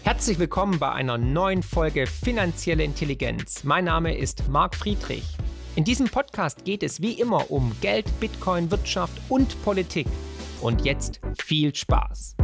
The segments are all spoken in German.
Herzlich willkommen bei einer neuen Folge Finanzielle Intelligenz. Mein Name ist Marc Friedrich. In diesem Podcast geht es wie immer um Geld, Bitcoin, Wirtschaft und Politik. Und jetzt viel Spaß!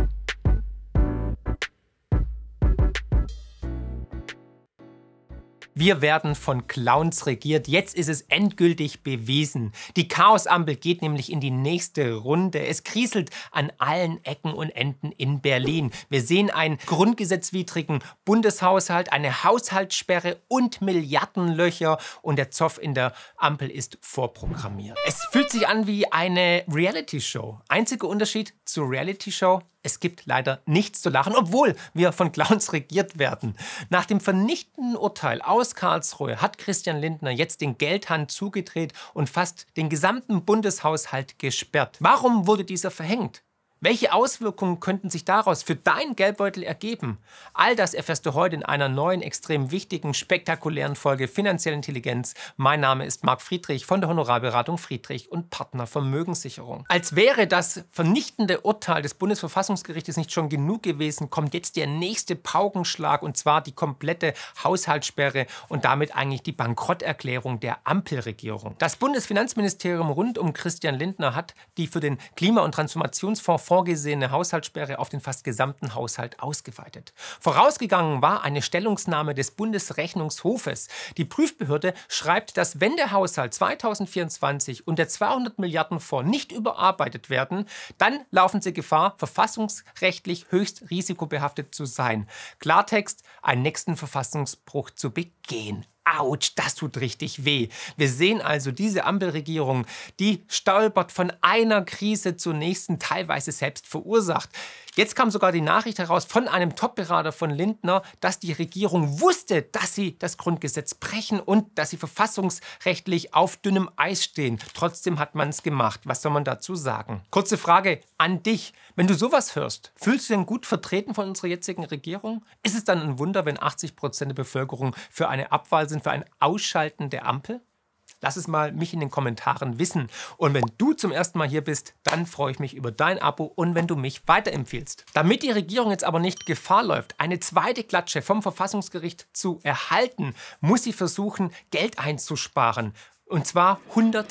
Wir werden von Clowns regiert. Jetzt ist es endgültig bewiesen. Die Chaosampel geht nämlich in die nächste Runde. Es kriselt an allen Ecken und Enden in Berlin. Wir sehen einen grundgesetzwidrigen Bundeshaushalt, eine Haushaltssperre und Milliardenlöcher. Und der Zoff in der Ampel ist vorprogrammiert. Es fühlt sich an wie eine Reality-Show. Einziger Unterschied zur Reality-Show: es gibt leider nichts zu lachen, obwohl wir von Clowns regiert werden. Nach dem vernichtenden Urteil aus Karlsruhe hat Christian Lindner jetzt den Geldhahn zugedreht und fast den gesamten Bundeshaushalt gesperrt. Warum wurde dieser verhängt? Welche Auswirkungen könnten sich daraus für deinen Geldbeutel ergeben? All das erfährst du heute in einer neuen, extrem wichtigen, spektakulären Folge Finanzielle Intelligenz. Mein Name ist Marc Friedrich von der Honorarberatung Friedrich und Partner Vermögenssicherung. Als wäre das vernichtende Urteil des Bundesverfassungsgerichtes nicht schon genug gewesen, kommt jetzt der nächste Paukenschlag, und zwar die komplette Haushaltssperre und damit eigentlich die Bankrotterklärung der Ampelregierung. Das Bundesfinanzministerium rund um Christian Lindner hat die für den Klima- und Transformationsfonds vorgesehene Haushaltssperre auf den fast gesamten Haushalt ausgeweitet. Vorausgegangen war eine Stellungnahme des Bundesrechnungshofes. Die Prüfbehörde schreibt, dass wenn der Haushalt 2024 und der 200 Milliarden Fonds nicht überarbeitet werden, dann laufen sie Gefahr, verfassungsrechtlich höchst risikobehaftet zu sein. Klartext: einen nächsten Verfassungsbruch zu begehen. Autsch, das tut richtig weh. Wir sehen also diese Ampelregierung, die stolpert von einer Krise zur nächsten, teilweise selbst verursacht. Jetzt kam sogar die Nachricht heraus von einem Top-Berater von Lindner, dass die Regierung wusste, dass sie das Grundgesetz brechen und dass sie verfassungsrechtlich auf dünnem Eis stehen. Trotzdem hat man es gemacht. Was soll man dazu sagen? Kurze Frage an dich. Wenn du sowas hörst, fühlst du dich denn gut vertreten von unserer jetzigen Regierung? Ist es dann ein Wunder, wenn 80% der Bevölkerung für eine Abwahl sind, für ein Ausschalten der Ampel? Lass es mal mich in den Kommentaren wissen. Und wenn du zum ersten Mal hier bist, dann freue ich mich über dein Abo und wenn du mich weiterempfiehlst. Damit die Regierung jetzt aber nicht Gefahr läuft, eine zweite Klatsche vom Verfassungsgericht zu erhalten, muss sie versuchen, Geld einzusparen. Und zwar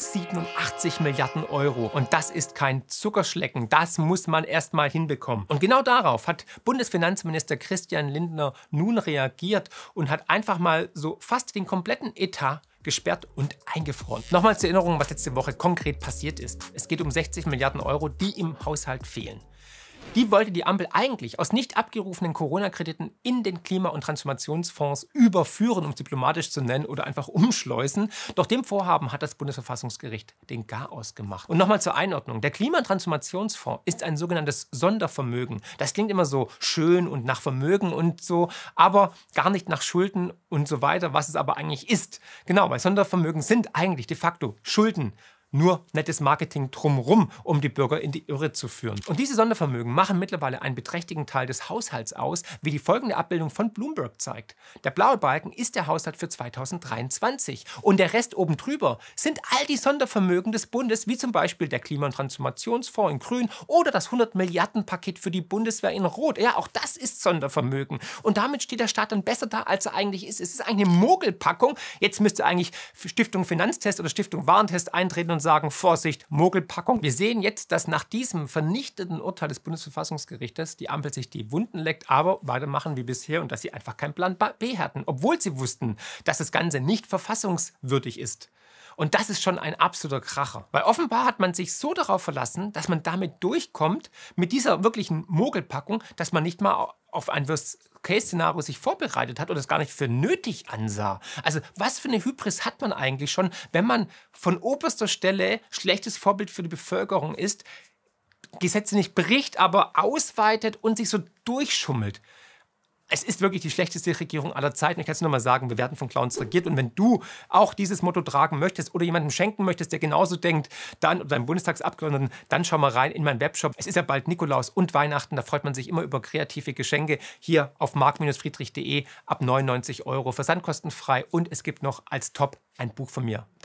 187 Milliarden Euro. Und das ist kein Zuckerschlecken. Das muss man erst mal hinbekommen. Und genau darauf hat Bundesfinanzminister Christian Lindner nun reagiert und hat einfach mal so fast den kompletten Etat gesperrt und eingefroren. Nochmal zur Erinnerung, was letzte Woche konkret passiert ist. Es geht um 60 Milliarden Euro, die im Haushalt fehlen. Die wollte die Ampel eigentlich aus nicht abgerufenen Corona-Krediten in den Klima- und Transformationsfonds überführen, um es diplomatisch zu nennen, oder einfach umschleusen. Doch dem Vorhaben hat das Bundesverfassungsgericht den Garaus gemacht. Und nochmal zur Einordnung. Der Klima- und Transformationsfonds ist ein sogenanntes Sondervermögen. Das klingt immer so schön und nach Vermögen und so, aber gar nicht nach Schulden und so weiter, was es aber eigentlich ist. Genau, weil Sondervermögen sind eigentlich de facto Schulden. Nur nettes Marketing drumherum, um die Bürger in die Irre zu führen. Und diese Sondervermögen machen mittlerweile einen beträchtlichen Teil des Haushalts aus, wie die folgende Abbildung von Bloomberg zeigt. Der blaue Balken ist der Haushalt für 2023 und der Rest oben drüber sind all die Sondervermögen des Bundes, wie zum Beispiel der Klima- und Transformationsfonds in grün oder das 100-Milliarden-Paket für die Bundeswehr in rot. Ja, auch das ist Sondervermögen. Und damit steht der Staat dann besser da, als er eigentlich ist. Es ist eine Mogelpackung. Jetzt müsste eigentlich Stiftung Finanztest oder Stiftung Warentest eintreten und sagen: Vorsicht, Mogelpackung. Wir sehen jetzt, dass nach diesem vernichtenden Urteil des Bundesverfassungsgerichtes die Ampel sich die Wunden leckt, aber weitermachen wie bisher und dass sie einfach keinen Plan B hatten, obwohl sie wussten, dass das Ganze nicht verfassungswürdig ist. Und das ist schon ein absoluter Kracher. Weil offenbar hat man sich so darauf verlassen, dass man damit durchkommt, mit dieser wirklichen Mogelpackung, dass man nicht mal auf ein Worst-Case-Szenario sich vorbereitet hat oder es gar nicht für nötig ansah. Also was für eine Hybris hat man eigentlich schon, wenn man von oberster Stelle schlechtes Vorbild für die Bevölkerung ist, Gesetze nicht bricht, aber ausweitet und sich so durchschummelt. Es ist wirklich die schlechteste Regierung aller Zeiten. Ich kann es nur mal sagen, wir werden von Clowns regiert. Und wenn du auch dieses Motto tragen möchtest oder jemandem schenken möchtest, der genauso denkt, dann oder deinem Bundestagsabgeordneten, dann schau mal rein in meinen Webshop. Es ist ja bald Nikolaus und Weihnachten. Da freut man sich immer über kreative Geschenke. Hier auf marc-friedrich.de ab 99 Euro versandkostenfrei. Und es gibt noch als Top ein Buch von mir dazu.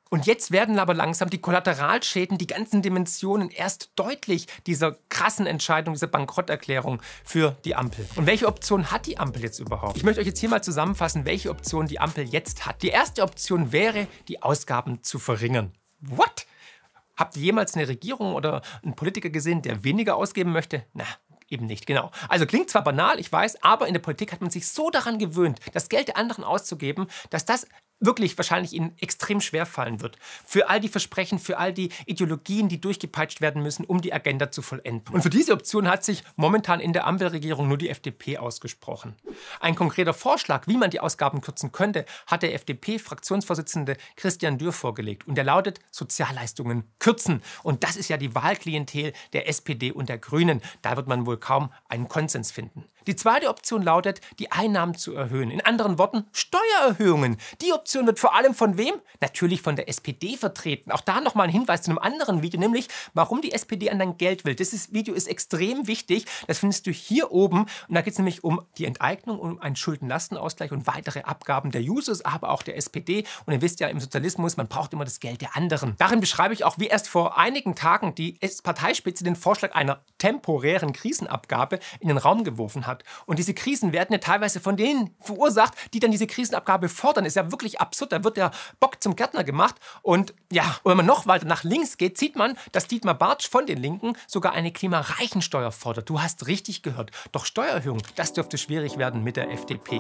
Und jetzt werden aber langsam die Kollateralschäden, die ganzen Dimensionen erst deutlich dieser krassen Entscheidung, dieser Bankrotterklärung für die Ampel. Und welche Option hat die Ampel jetzt überhaupt? Ich möchte euch jetzt hier mal zusammenfassen, welche Option die Ampel jetzt hat. Die erste Option wäre, die Ausgaben zu verringern. What? Habt ihr jemals eine Regierung oder einen Politiker gesehen, der weniger ausgeben möchte? Na, eben nicht, genau. Also klingt zwar banal, ich weiß, aber in der Politik hat man sich so daran gewöhnt, das Geld der anderen auszugeben, dass das wirklich wahrscheinlich ihnen extrem schwer fallen wird. Für all die Versprechen, für all die Ideologien, die durchgepeitscht werden müssen, um die Agenda zu vollenden. Und für diese Option hat sich momentan in der Ampelregierung nur die FDP ausgesprochen. Ein konkreter Vorschlag, wie man die Ausgaben kürzen könnte, hat der FDP-Fraktionsvorsitzende Christian Dürr vorgelegt. Und der lautet: Sozialleistungen kürzen. Und das ist ja die Wahlklientel der SPD und der Grünen. Da wird man wohl kaum einen Konsens finden. Die zweite Option lautet, die Einnahmen zu erhöhen. In anderen Worten, Steuererhöhungen. Die Option wird vor allem von wem? Natürlich von der SPD vertreten. Auch da nochmal ein Hinweis zu einem anderen Video, nämlich warum die SPD an dein Geld will. Dieses Video ist extrem wichtig. Das findest du hier oben. Und da geht es nämlich um die Enteignung, um einen Schuldenlastenausgleich und weitere Abgaben der Jusos, aber auch der SPD. Und ihr wisst ja, im Sozialismus, man braucht immer das Geld der anderen. Darin beschreibe ich auch, wie erst vor einigen Tagen die Parteispitze den Vorschlag einer temporären Krisenabgabe in den Raum geworfen hat. Und diese Krisen werden ja teilweise von denen verursacht, die dann diese Krisenabgabe fordern. Ist ja wirklich absurd. Da wird der Bock zum Gärtner gemacht. Und ja, und wenn man noch weiter nach links geht, sieht man, dass Dietmar Bartsch von den Linken sogar eine Klimareichensteuer fordert. Du hast richtig gehört. Doch Steuererhöhung, das dürfte schwierig werden mit der FDP.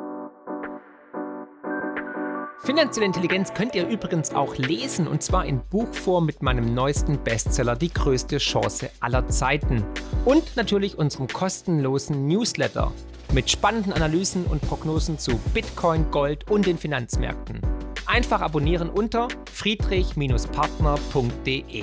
Finanzielle Intelligenz könnt ihr übrigens auch lesen, und zwar in Buchform mit meinem neuesten Bestseller Die größte Chance aller Zeiten. Und natürlich unserem kostenlosen Newsletter mit spannenden Analysen und Prognosen zu Bitcoin, Gold und den Finanzmärkten. Einfach abonnieren unter friedrich-partner.de.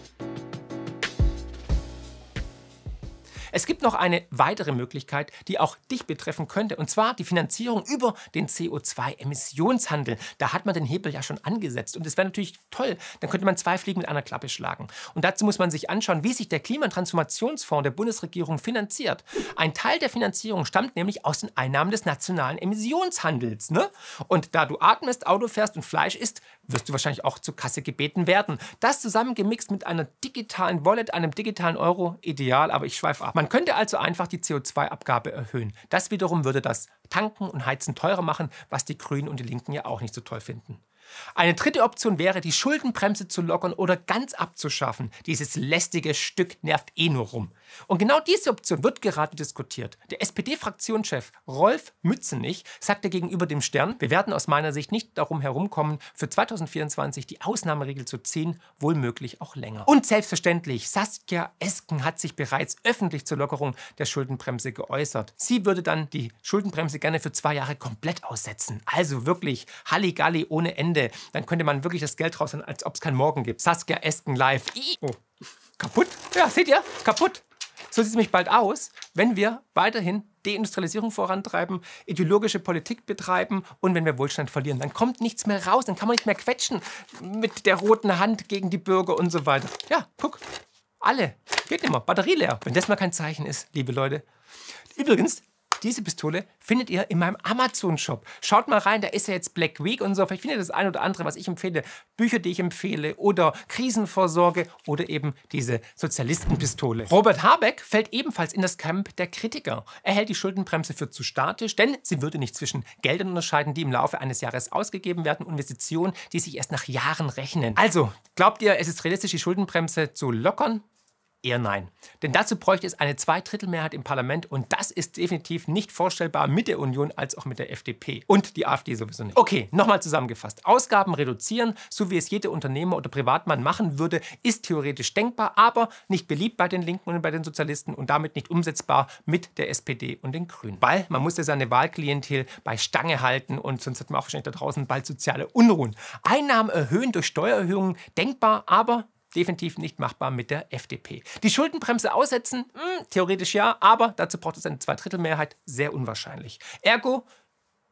Es gibt noch eine weitere Möglichkeit, die auch dich betreffen könnte, und zwar die Finanzierung über den CO2-Emissionshandel. Da hat man den Hebel ja schon angesetzt und das wäre natürlich toll. Dann könnte man 2 Fliegen mit einer Klappe schlagen. Und dazu muss man sich anschauen, wie sich der Klimatransformationsfonds der Bundesregierung finanziert. Ein Teil der Finanzierung stammt nämlich aus den Einnahmen des nationalen Emissionshandels. Ne? Und da du atmest, Auto fährst und Fleisch isst, wirst du wahrscheinlich auch zur Kasse gebeten werden. Das zusammengemixt mit einer digitalen Wallet, einem digitalen Euro, ideal, aber ich schweife ab. Man könnte also einfach die CO2-Abgabe erhöhen. Das wiederum würde das Tanken und Heizen teurer machen, was die Grünen und die Linken ja auch nicht so toll finden. Eine dritte Option wäre, die Schuldenbremse zu lockern oder ganz abzuschaffen. Dieses lästige Stück nervt eh nur rum. Und genau diese Option wird gerade diskutiert. Der SPD-Fraktionschef Rolf Mützenich sagte gegenüber dem Stern: Wir werden aus meiner Sicht nicht darum herumkommen, für 2024 die Ausnahmeregel zu ziehen, wohl möglich auch länger. Und selbstverständlich, Saskia Esken hat sich bereits öffentlich zur Lockerung der Schuldenbremse geäußert. Sie würde dann die Schuldenbremse gerne für 2 Jahre komplett aussetzen. Also wirklich Halligalli ohne Ende. Dann könnte man wirklich das Geld rausholen, als ob es keinen Morgen gibt. Saskia Esken live. Oh, kaputt? Ja, seht ihr? Kaputt. So sieht es nämlich bald aus, wenn wir weiterhin Deindustrialisierung vorantreiben, ideologische Politik betreiben und wenn wir Wohlstand verlieren. Dann kommt nichts mehr raus, dann kann man nicht mehr quetschen mit der roten Hand gegen die Bürger und so weiter. Ja, guck, alle. Geht nicht mehr, Batterie leer. Wenn das mal kein Zeichen ist, liebe Leute. Übrigens, diese Pistole findet ihr in meinem Amazon-Shop. Schaut mal rein, da ist ja jetzt Black Week und so. Vielleicht findet ihr das eine oder andere, was ich empfehle. Bücher, die ich empfehle oder Krisenvorsorge oder eben diese Sozialistenpistole. Robert Habeck fällt ebenfalls in das Camp der Kritiker. Er hält die Schuldenbremse für zu statisch, denn sie würde nicht zwischen Geldern unterscheiden, die im Laufe eines Jahres ausgegeben werden, und Investitionen, die sich erst nach Jahren rechnen. Also, glaubt ihr, es ist realistisch, die Schuldenbremse zu lockern? Eher nein. Denn dazu bräuchte es eine Zweidrittelmehrheit im Parlament und das ist definitiv nicht vorstellbar mit der Union als auch mit der FDP. Und die AfD sowieso nicht. Okay, nochmal zusammengefasst. Ausgaben reduzieren, so wie es jeder Unternehmer oder Privatmann machen würde, ist theoretisch denkbar, aber nicht beliebt bei den Linken und bei den Sozialisten und damit nicht umsetzbar mit der SPD und den Grünen. Weil man muss ja seine Wahlklientel bei Stange halten und sonst hat man auch wahrscheinlich da draußen bald soziale Unruhen. Einnahmen erhöhen durch Steuererhöhungen, denkbar, aber definitiv nicht machbar mit der FDP. Die Schuldenbremse aussetzen? Theoretisch ja, aber dazu braucht es eine Zweidrittelmehrheit, sehr unwahrscheinlich. Ergo,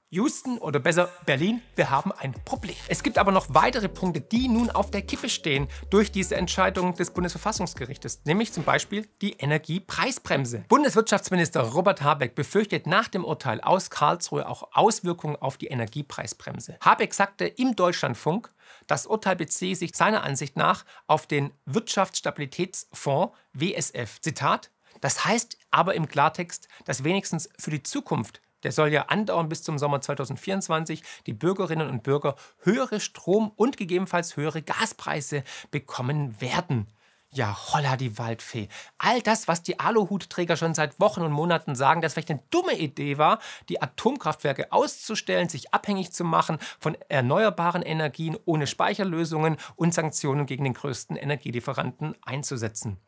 Houston oder besser Berlin, wir haben ein Problem. Es gibt aber noch weitere Punkte, die nun auf der Kippe stehen durch diese Entscheidung des Bundesverfassungsgerichtes, nämlich zum Beispiel die Energiepreisbremse. Bundeswirtschaftsminister Robert Habeck befürchtet nach dem Urteil aus Karlsruhe auch Auswirkungen auf die Energiepreisbremse. Habeck sagte im Deutschlandfunk, das Urteil beziehe sich seiner Ansicht nach auf den Wirtschaftsstabilitätsfonds WSF. Zitat: Das heißt aber im Klartext, dass wenigstens für die Zukunft, der soll ja andauern bis zum Sommer 2024, die Bürgerinnen und Bürger höhere Strom- und gegebenenfalls höhere Gaspreise bekommen werden. Ja, holla die Waldfee. All das, was die Aluhutträger schon seit Wochen und Monaten sagen, dass vielleicht eine dumme Idee war, die Atomkraftwerke auszustellen, sich abhängig zu machen von erneuerbaren Energien ohne Speicherlösungen und Sanktionen gegen den größten Energielieferanten einzusetzen.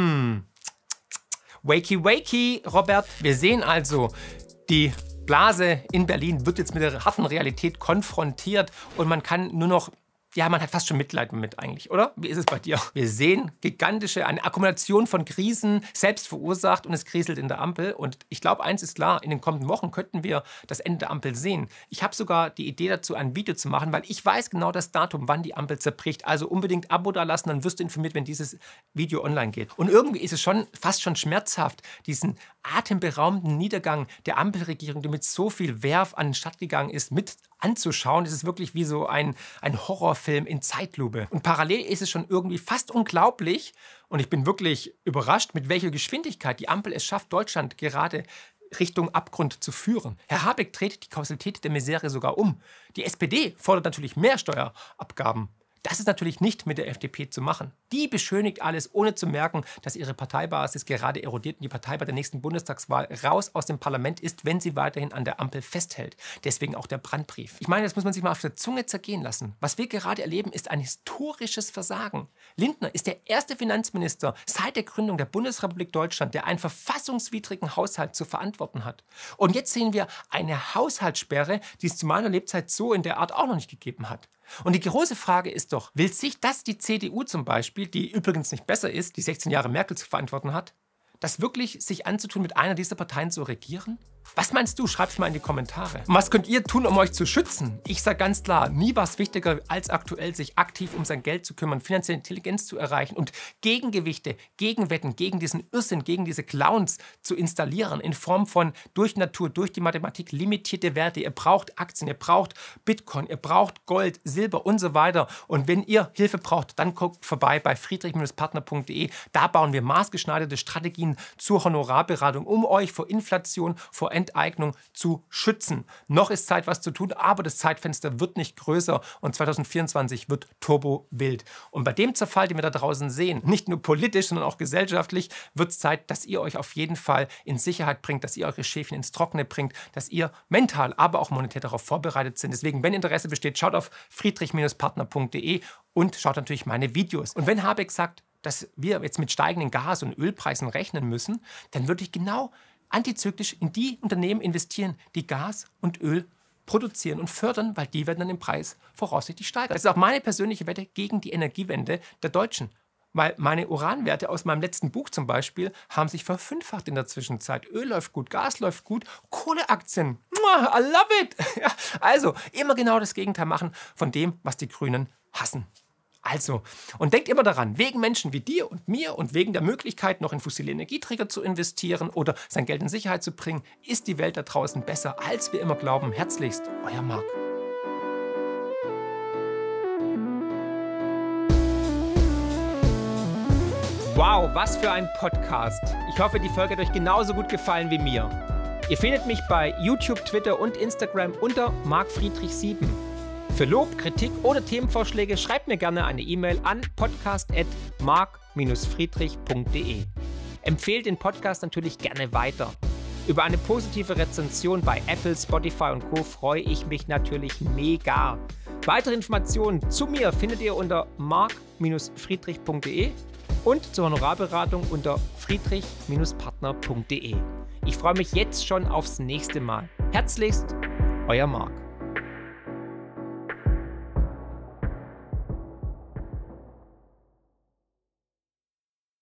Wakey, wakey, Robert. Wir sehen also, die Blase in Berlin wird jetzt mit der harten Realität konfrontiert und man kann nur noch, ja, man hat fast schon Mitleid damit eigentlich, oder? Wie ist es bei dir? Wir sehen eine Akkumulation von Krisen, selbst verursacht, und es kriselt in der Ampel. Und ich glaube, eins ist klar, in den kommenden Wochen könnten wir das Ende der Ampel sehen. Ich habe sogar die Idee dazu, ein Video zu machen, weil ich weiß genau das Datum, wann die Ampel zerbricht. Also unbedingt Abo da lassen, dann wirst du informiert, wenn dieses Video online geht. Und irgendwie ist es fast schon schmerzhaft, diesen atemberaubenden Niedergang der Ampelregierung, die mit so viel Werf an den Start gegangen ist, mit anzuschauen. Es ist wirklich wie so ein Horrorfilm in Zeitlupe. Und parallel ist es schon irgendwie fast unglaublich, und ich bin wirklich überrascht, mit welcher Geschwindigkeit die Ampel es schafft, Deutschland gerade Richtung Abgrund zu führen. Herr Habeck dreht die Kausalität der Misere sogar um. Die SPD fordert natürlich mehr Steuerabgaben. Das ist natürlich nicht mit der FDP zu machen. Die beschönigt alles, ohne zu merken, dass ihre Parteibasis gerade erodiert und die Partei bei der nächsten Bundestagswahl raus aus dem Parlament ist, wenn sie weiterhin an der Ampel festhält. Deswegen auch der Brandbrief. Ich meine, das muss man sich mal auf der Zunge zergehen lassen. Was wir gerade erleben, ist ein historisches Versagen. Lindner ist der erste Finanzminister seit der Gründung der Bundesrepublik Deutschland, der einen verfassungswidrigen Haushalt zu verantworten hat. Und jetzt sehen wir eine Haushaltssperre, die es zu meiner Lebzeit so in der Art auch noch nicht gegeben hat. Und die große Frage ist doch, will sich das die CDU zum Beispiel, die übrigens nicht besser ist, die 16 Jahre Merkel zu verantworten hat, das wirklich sich anzutun, mit einer dieser Parteien zu regieren? Was meinst du? Schreib's mal in die Kommentare. Und was könnt ihr tun, um euch zu schützen? Ich sage ganz klar, nie war es wichtiger als aktuell, sich aktiv um sein Geld zu kümmern, finanzielle Intelligenz zu erreichen und Gegengewichte, Gegenwetten gegen diesen Irrsinn, gegen diese Clowns zu installieren in Form von durch Natur, durch die Mathematik limitierte Werte. Ihr braucht Aktien, ihr braucht Bitcoin, ihr braucht Gold, Silber und so weiter. Und wenn ihr Hilfe braucht, dann guckt vorbei bei friedrich-partner.de. Da bauen wir maßgeschneiderte Strategien zur Honorarberatung, um euch vor Inflation, vor Enteignung zu schützen. Noch ist Zeit, was zu tun, aber das Zeitfenster wird nicht größer und 2024 wird turbo wild. Und bei dem Zerfall, den wir da draußen sehen, nicht nur politisch, sondern auch gesellschaftlich, wird es Zeit, dass ihr euch auf jeden Fall in Sicherheit bringt, dass ihr eure Schäfchen ins Trockene bringt, dass ihr mental, aber auch monetär darauf vorbereitet sind. Deswegen, wenn Interesse besteht, schaut auf friedrich-partner.de und schaut natürlich meine Videos. Und wenn Habeck sagt, dass wir jetzt mit steigenden Gas- und Ölpreisen rechnen müssen, dann würde ich genau antizyklisch in die Unternehmen investieren, die Gas und Öl produzieren und fördern, weil die werden dann im Preis voraussichtlich steigern. Das ist auch meine persönliche Wette gegen die Energiewende der Deutschen. Weil meine Uranwerte aus meinem letzten Buch zum Beispiel haben sich verfünffacht in der Zwischenzeit. Öl läuft gut, Gas läuft gut, Kohleaktien, I love it! Ja, also immer genau das Gegenteil machen von dem, was die Grünen hassen. Also, und denkt immer daran, wegen Menschen wie dir und mir und wegen der Möglichkeit, noch in fossile Energieträger zu investieren oder sein Geld in Sicherheit zu bringen, ist die Welt da draußen besser, als wir immer glauben. Herzlichst, euer Marc. Wow, was für ein Podcast. Ich hoffe, die Folge hat euch genauso gut gefallen wie mir. Ihr findet mich bei YouTube, Twitter und Instagram unter markfriedrich7. Für Lob, Kritik oder Themenvorschläge schreibt mir gerne eine E-Mail an podcast@mark-friedrich.de. Empfehlt den Podcast natürlich gerne weiter. Über eine positive Rezension bei Apple, Spotify und Co. freue ich mich natürlich mega. Weitere Informationen zu mir findet ihr unter mark-friedrich.de und zur Honorarberatung unter friedrich-partner.de. Ich freue mich jetzt schon aufs nächste Mal. Herzlichst, euer Marc.